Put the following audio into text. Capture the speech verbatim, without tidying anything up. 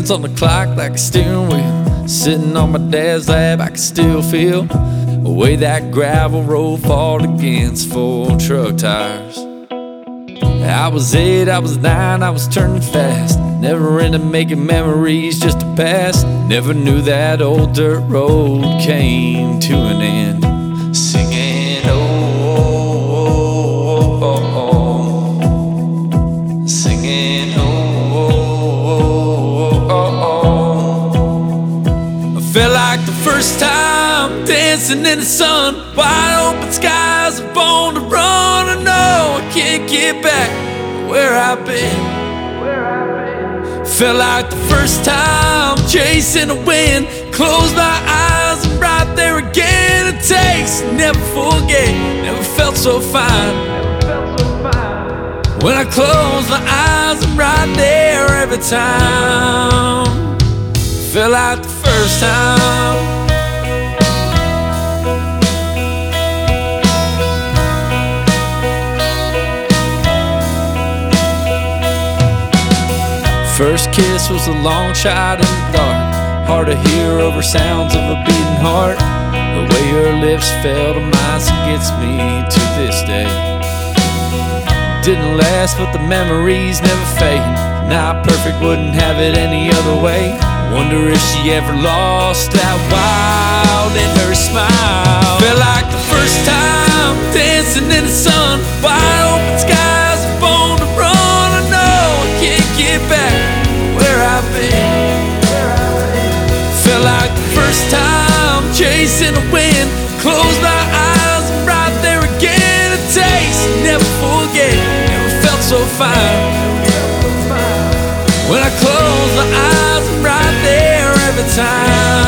hands on the clock like a steering wheel. Sitting on my dad's lap, I can still feel the way that gravel road fought against full truck tires. I was eight, I was nine, I was turning fast. Never into making memories, just a past. Never knew that old dirt road came to an end. Singing, oh, oh, oh, oh, oh. Singing, oh, oh, oh, oh. I felt like the first time dancing in the sun. Wide open skies, I'm born to run. I know I can't get back where I've been. Felt like the first time chasing the wind. Closed my eyes, I'm right there again. It takes, never forget, never felt so fine. When I close my eyes, I'm right there every time. Felt like the first time. First kiss was a long shot in the dark. Hard to hear over sounds of a beating heart. The way your lips fell to mine still gets me to this day. Didn't last, but the memories never fade. Not perfect, wouldn't have it any other way. Wonder if she ever lost that wild in her smile. Felt like the first time dancing in the sun. Wide open skies, I'm born to run. I know I can't get back where I've been. Felt like the first time chasing the wind. Closed my eyes, I'm right there again. A taste, never forget, never felt so fine. When I close my eyes, I'm right there every time.